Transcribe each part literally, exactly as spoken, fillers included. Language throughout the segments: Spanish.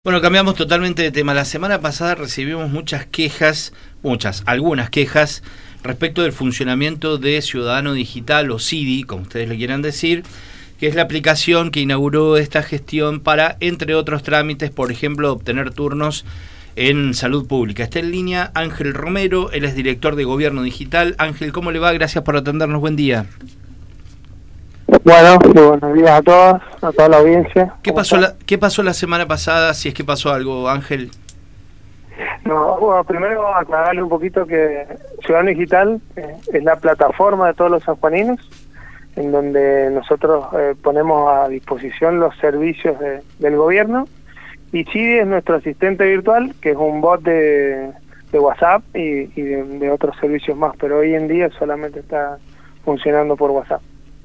Bueno, cambiamos totalmente de tema. La semana pasada recibimos muchas quejas, muchas, algunas quejas respecto del funcionamiento de Ciudadano Digital o C I D I, como ustedes le quieran decir, que es la aplicación que inauguró esta gestión para, entre otros trámites, por ejemplo, obtener turnos en salud pública. Está en línea Ángel Romero, él es director de Gobierno Digital. Ángel, ¿cómo le va? Gracias por atendernos, buen día. Bueno, buenos días a todos, a toda la audiencia. ¿Qué pasó la, ¿Qué pasó la semana pasada, si es que pasó algo, Ángel? No, bueno, primero aclararle un poquito que Ciudadano Digital eh, es la plataforma de todos los sanjuaninos, en donde nosotros eh, ponemos a disposición los servicios de, del gobierno, y C I D I es nuestro asistente virtual, que es un bot de, de WhatsApp y, y de, de otros servicios más, pero hoy en día solamente está funcionando por WhatsApp.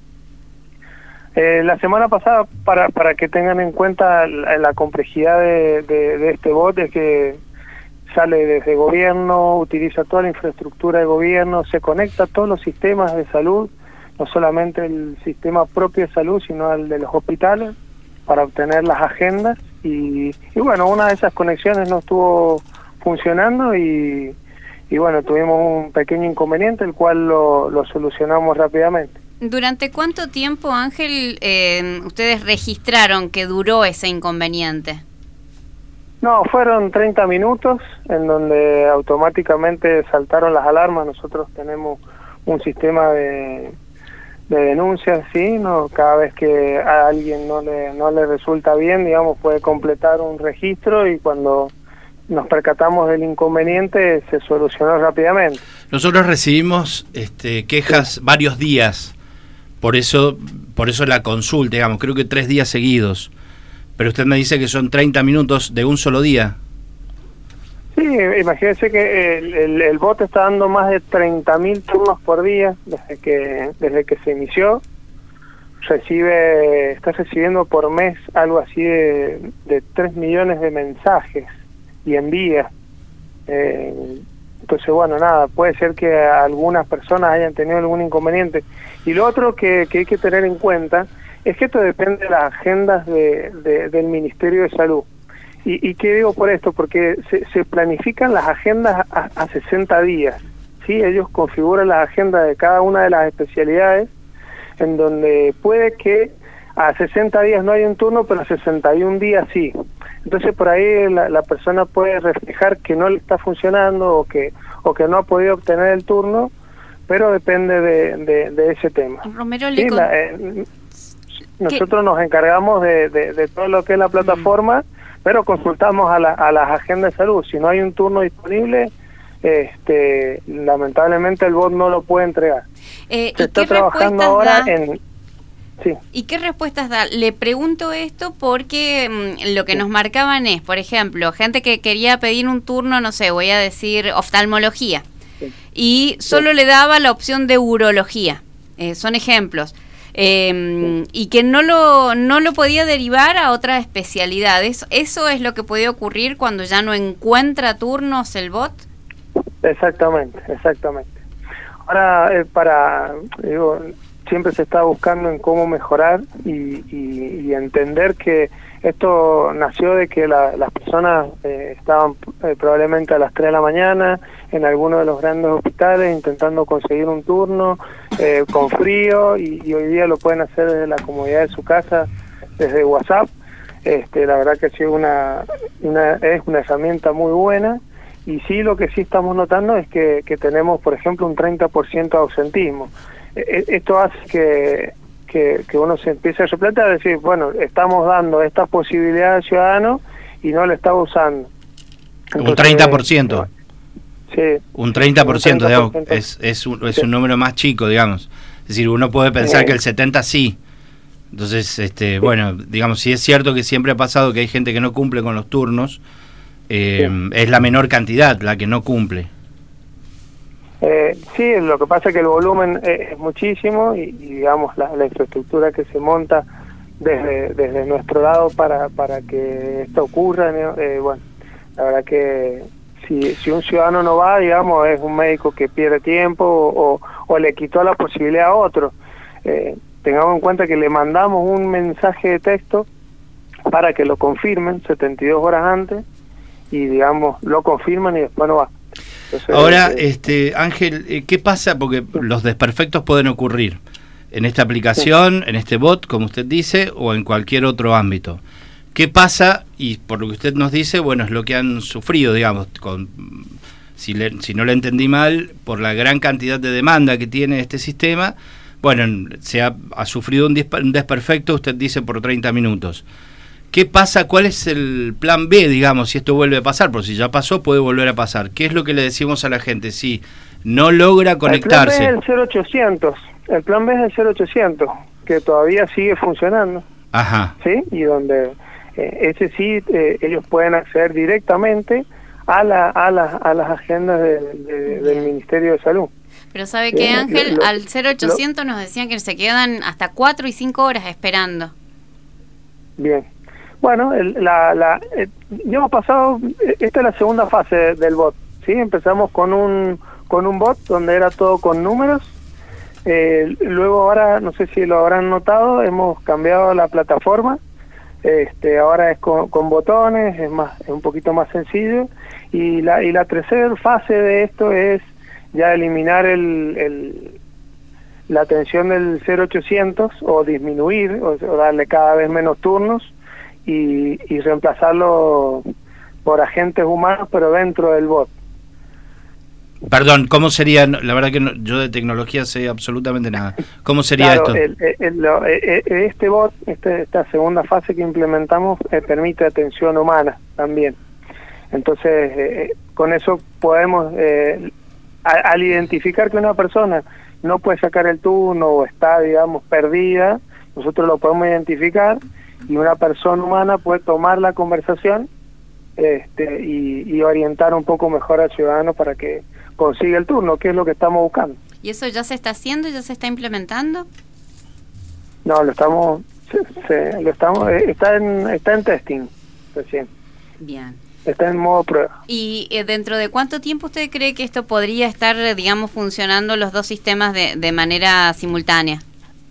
Eh, la semana pasada, para para que tengan en cuenta la, la complejidad de, de, de este bot, es que sale desde gobierno, utiliza toda la infraestructura de gobierno, se conecta a todos los sistemas de salud, no solamente el sistema propio de salud, sino el de los hospitales, para obtener las agendas. Y, y bueno, una de esas conexiones no estuvo funcionando y, y bueno, tuvimos un pequeño inconveniente, el cual lo, lo solucionamos rápidamente. ¿Durante cuánto tiempo, Ángel, eh, ustedes registraron que duró ese inconveniente? No, fueron treinta minutos en donde automáticamente saltaron las alarmas. Nosotros tenemos un sistema de, de denuncias, ¿sí? ¿No? Cada vez que a alguien no le, no le resulta bien, digamos, puede completar un registro y cuando nos percatamos del inconveniente se solucionó rápidamente. Nosotros recibimos este, quejas sí. varios días. Por eso, por eso la consulta, digamos, creo que tres días seguidos. Pero usted me dice que son treinta minutos de un solo día. Sí, imagínese que el, el, el bot está dando más de treinta mil turnos por día desde que desde que se inició. Recibe, está recibiendo por mes algo así de, de tres millones de mensajes y envía. Eh, Entonces, bueno, nada, puede ser que algunas personas hayan tenido algún inconveniente. Y lo otro que, que hay que tener en cuenta es que esto depende de las agendas de, de, del Ministerio de Salud. ¿Y, y qué digo por esto? Porque se, se planifican las agendas a, a sesenta días, ¿sí? Ellos configuran las agendas de cada una de las especialidades, en donde puede que a sesenta días no haya un turno, pero a sesenta y un días sí. Entonces por ahí la, la persona puede reflejar que no le está funcionando o que o que no ha podido obtener el turno, pero depende de, de, de ese tema. Romero, ¿sí? la, eh, nosotros nos encargamos de, de, de todo lo que es la plataforma, mm. pero consultamos a, la, a las agendas de salud. Si no hay un turno disponible, este lamentablemente el bot no lo puede entregar. Eh, Se está trabajando ahora da? en... Sí. ¿Y qué respuestas da? Le pregunto esto porque mmm, lo que nos marcaban es, por ejemplo, gente que quería pedir un turno, no sé, voy a decir oftalmología, sí. y solo sí. le daba la opción de urología, eh, son ejemplos, eh, sí. y que no lo no lo podía derivar a otras especialidades. ¿Eso es lo que puede ocurrir cuando ya no encuentra turnos el bot? Exactamente, exactamente. Ahora, eh, para... digo, siempre se está buscando en cómo mejorar y, y, y entender que esto nació de que la, las personas eh, estaban eh, probablemente a las tres de la mañana en alguno de los grandes hospitales intentando conseguir un turno eh, con frío y, y hoy día lo pueden hacer desde la comodidad de su casa, desde WhatsApp. Este, la verdad que ha sido una, una, es una herramienta muy buena. Y sí, lo que sí estamos notando es que, que tenemos, por ejemplo, un treinta por ciento de ausentismo. Esto hace que, que, que uno se empiece a replantear, decir, bueno, estamos dando esta posibilidad al ciudadano y no la está usando. Entonces, un treinta por ciento. Sí. Un treinta por ciento, un treinta por ciento. Digamos, es, es, un, es sí. un número más chico, digamos. Es decir, uno puede pensar sí. que el setenta por ciento sí. Entonces, este, sí. bueno, digamos, si es cierto que siempre ha pasado que hay gente que no cumple con los turnos, eh, sí. es la menor cantidad la que no cumple. Eh, sí, lo que pasa es que el volumen es, es muchísimo y, y digamos la, la infraestructura que se monta desde desde nuestro lado para para que esto ocurra, eh, bueno, la verdad que si si un ciudadano no va, digamos, es un médico que pierde tiempo o, o, o le quitó la posibilidad a otro. Eh, tengamos en cuenta que le mandamos un mensaje de texto para que lo confirmen setenta y dos horas antes y, digamos, lo confirman y después no va. Entonces, ahora, eh, este Ángel, ¿qué pasa? Porque los desperfectos pueden ocurrir en esta aplicación, sí. en este bot, como usted dice, o en cualquier otro ámbito. ¿Qué pasa? Y por lo que usted nos dice, bueno, es lo que han sufrido, digamos, con, si, le, si no le entendí mal, por la gran cantidad de demanda que tiene este sistema, bueno, se ha, ha sufrido un, un desperfecto, usted dice, por treinta minutos. ¿Qué pasa? ¿Cuál es el plan B, digamos, si esto vuelve a pasar? Porque si ya pasó, puede volver a pasar. ¿Qué es lo que le decimos a la gente? Si no logra conectarse. El plan B es el cero ochocientos. El plan B es el cero ochocientos, que todavía sigue funcionando. Ajá. ¿Sí? Y donde eh, ese sí, eh, ellos pueden acceder directamente a, la, a, la, a las agendas de, de, del Ministerio de Salud. Pero ¿sabe qué, Ángel? Lo, lo, al cero ochocientos lo, nos decían que se quedan hasta cuatro y cinco horas esperando. Bien. Bueno, el, la, la, eh, ya hemos pasado, esta es la segunda fase del bot, ¿sí? Empezamos con un, con un bot donde era todo con números. Eh, luego ahora, no sé si lo habrán notado, hemos cambiado la plataforma. Este, ahora es con, con botones, es más, es un poquito más sencillo. Y la, y la tercera fase de esto es ya eliminar el, el la atención del cero ochocientos o disminuir o, o darle cada vez menos turnos y, y reemplazarlo por agentes humanos, pero dentro del bot. Perdón, ¿cómo sería? La verdad que no, yo de tecnología sé absolutamente nada. ¿Cómo sería claro, esto? El, el, el, lo, este bot, este, esta segunda fase que implementamos, eh, permite atención humana también. Entonces, eh, con eso podemos, eh, a, al identificar que una persona no puede sacar el turno o está, digamos, perdida, nosotros lo podemos identificar y una persona humana puede tomar la conversación este, y, y orientar un poco mejor al ciudadano para que consiga el turno, que es lo que estamos buscando. ¿Y eso ya se está haciendo, ya se está implementando? No, lo estamos, se, se, lo estamos, está en, está en testing recién. Bien. Está en modo prueba. ¿Y eh, dentro de cuánto tiempo usted cree que esto podría estar, digamos, funcionando los dos sistemas de, de manera simultánea?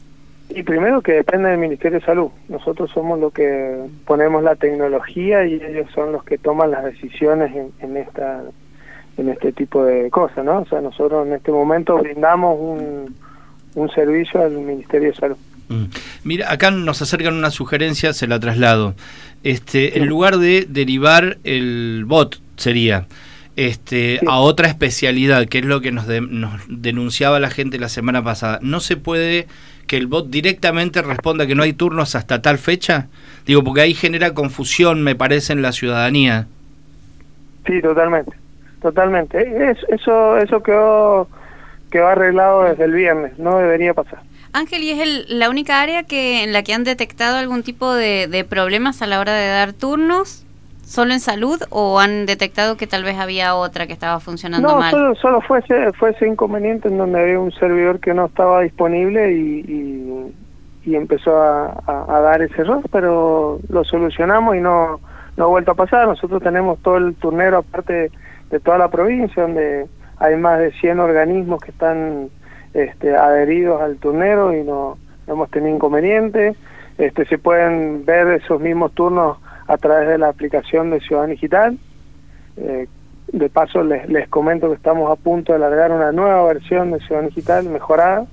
Y primero que depende del Ministerio de Salud. Nosotros somos los que ponemos la tecnología y ellos son los que toman las decisiones en, en esta en este tipo de cosas, ¿no? O sea, nosotros en este momento brindamos un, un servicio al Ministerio de Salud. Mm. Mira, acá nos acercan una sugerencia, se la traslado. Este, sí. En lugar de derivar el bot, sería este sí. a otra especialidad, que es lo que nos, de, nos denunciaba la gente la semana pasada. ¿No se puede que el bot directamente responda que no hay turnos hasta tal fecha? Digo, porque ahí genera confusión, me parece, en la ciudadanía. Sí, totalmente. Totalmente. Es, eso eso quedó, quedó arreglado desde el viernes, no debería pasar. Ángel, ¿y es el, la única área que en la que han detectado algún tipo de, de problemas a la hora de dar turnos? ¿Solo en salud o han detectado que tal vez había otra que estaba funcionando no, mal? No, solo, solo fue, ese, fue ese inconveniente en donde había un servidor que no estaba disponible y, y, y empezó a, a, a dar ese error, pero lo solucionamos y no, no ha vuelto a pasar. Nosotros tenemos todo el turnero aparte de, de toda la provincia, donde hay más de cien organismos que están este, adheridos al turnero y no, no hemos tenido inconvenientes. Este, se pueden ver esos mismos turnos a través de la aplicación de Ciudadano Digital. Eh, de paso les, les comento que estamos a punto de largar una nueva versión de Ciudadano Digital mejorada.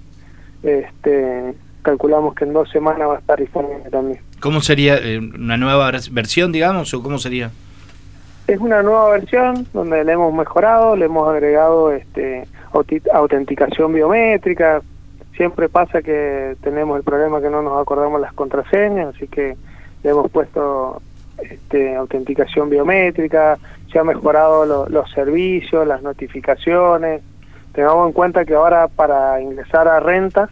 Este, calculamos que en dos semanas va a estar disponible también. ¿Cómo sería? Eh, ¿Una nueva versión, digamos, o cómo sería? Es una nueva versión donde le hemos mejorado, le hemos agregado este autenticación biométrica. Siempre pasa que tenemos el problema que no nos acordamos las contraseñas, así que le hemos puesto este, autenticación biométrica, se ha mejorado lo, los servicios, las notificaciones. Tengamos en cuenta que ahora para ingresar a rentas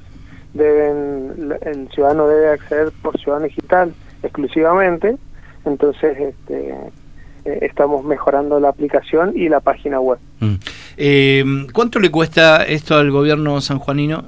deben el ciudadano debe acceder por Ciudadano Digital exclusivamente, entonces este Eh, estamos mejorando la aplicación y la página web. Mm. Eh, ¿Cuánto le cuesta esto al gobierno sanjuanino?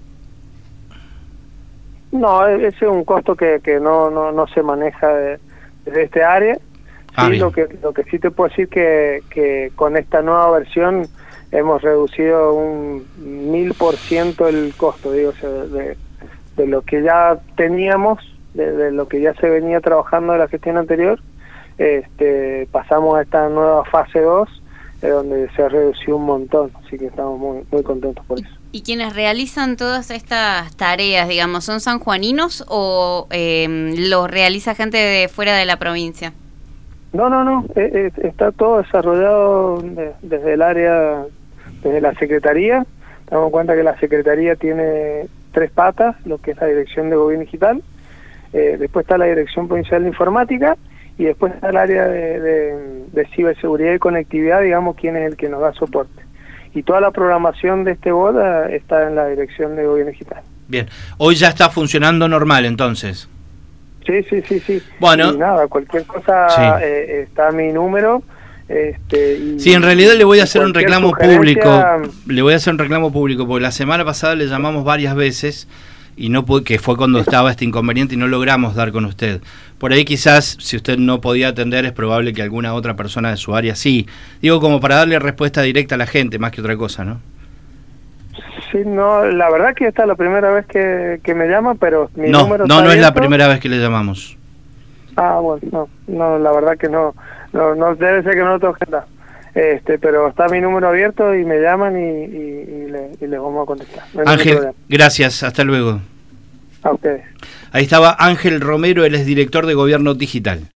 No, ese es un costo que, que no, no, no se maneja de, desde este área. Ah, sí, lo que lo que sí te puedo decir que, que con esta nueva versión hemos reducido un mil por ciento el costo, digo, o sea, de, de lo que ya teníamos de, de lo que ya se venía trabajando de la gestión anterior, este, pasamos a esta nueva fase dos, eh, donde se redució un montón, así que estamos muy, muy contentos por eso. ¿Y quienes realizan todas estas tareas, digamos, son sanjuaninos o eh, los realiza gente de fuera de la provincia? No, no, no, eh, eh, está todo desarrollado de, desde el área, desde la Secretaría. Damos cuenta que la Secretaría tiene tres patas, lo que es la Dirección de Gobierno Digital, eh, después está la Dirección Provincial de Informática, y después está el área de, de, de ciberseguridad y conectividad, digamos, quien es el que nos da soporte. Y toda la programación de este B O D está en la Dirección de Gobierno Digital. Bien, hoy ya está funcionando normal entonces. Sí, sí, sí, sí. Bueno. Y nada, cualquier cosa, sí. eh, está mi número. Este, y, sí, en realidad le voy a hacer un reclamo público. Le voy a hacer un reclamo público, porque la semana pasada le llamamos varias veces, y no pude, que fue cuando estaba este inconveniente y no logramos dar con usted. Por ahí quizás, si usted no podía atender, es probable que alguna otra persona de su área sí. Digo, como para darle respuesta directa a la gente, más que otra cosa, ¿no? Sí, no, la verdad que esta es la primera vez que, que me llama, pero mi no, número no, está no es la abierto. primera vez que le llamamos. Ah, bueno, no, no, la verdad que no, no, no debe ser que no lo tengo agenda. Este, pero está mi número abierto y me llaman y, y, y, le, y les vamos a contestar. No Ángel, gracias, hasta luego. A ustedes. Ahí estaba Ángel Romero, él es director de Gobierno Digital.